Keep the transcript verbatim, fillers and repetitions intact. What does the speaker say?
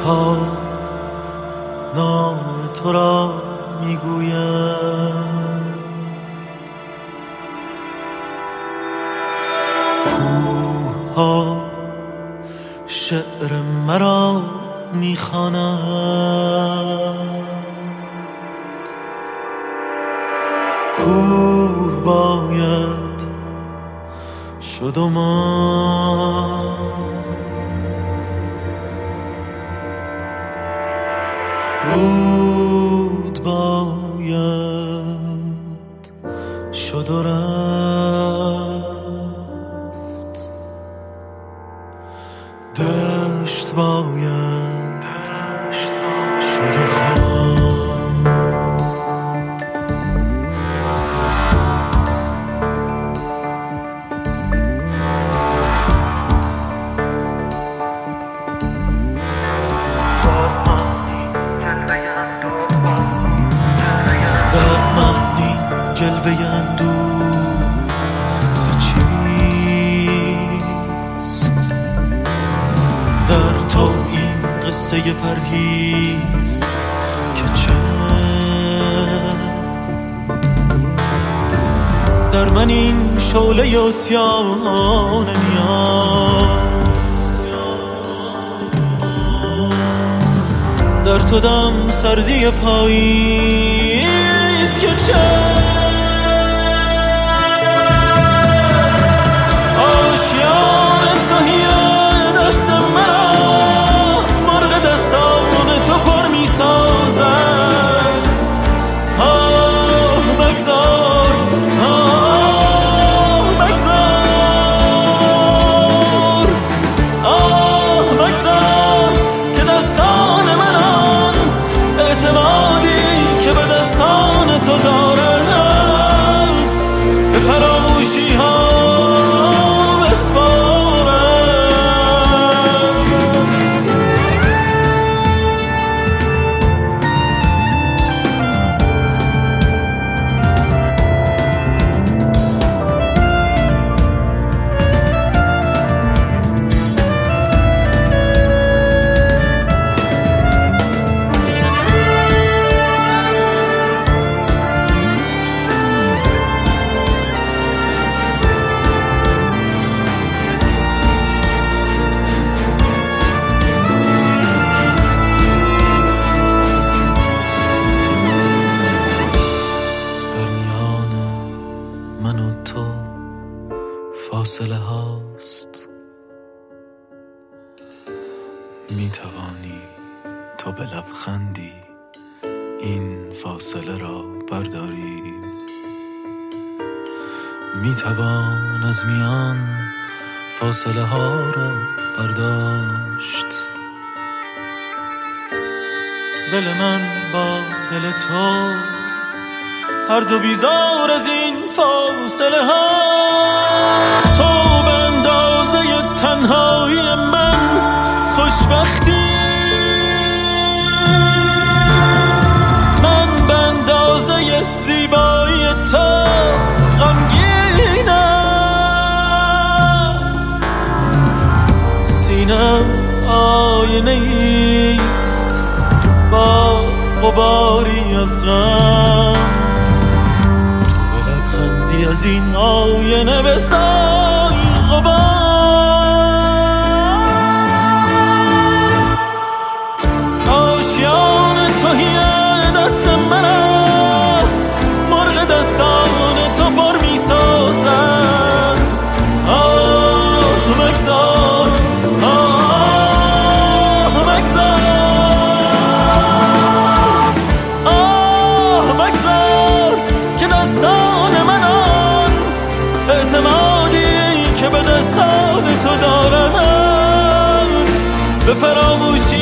ها نام تو را میگویند، کوه ها شعر مرا میخوانند، کوه باید شد و ماند، رود باید شد و رفت، دشت باید شد و خواند. جلوه اندوه ز چیست؟ در تو این قصه پرهیز که چه؟ در من این شعله عصیان نیاز، در تو دم سردی پاییز که چه؟ فاصله هاست، می توانی تو به لبخندی این فاصله را برداری، می توان از میان فاصله ها را برداشت. دل من با دل تو هر دو بیزار از این فاصله ها، تو به اندازه تنهایی من خوشبختی، من به اندازه زیبایی تو غمگینم. سینم آینه ایست با غباری از غم، از این آینه بسای غبار. آشیان تهیه دست منم، مرغ دستان تو پر می سازند. آه مگذار، آه مگذار، آه مگذار که دستان منم اعتمادی که به دستان تو دارند به فراموشی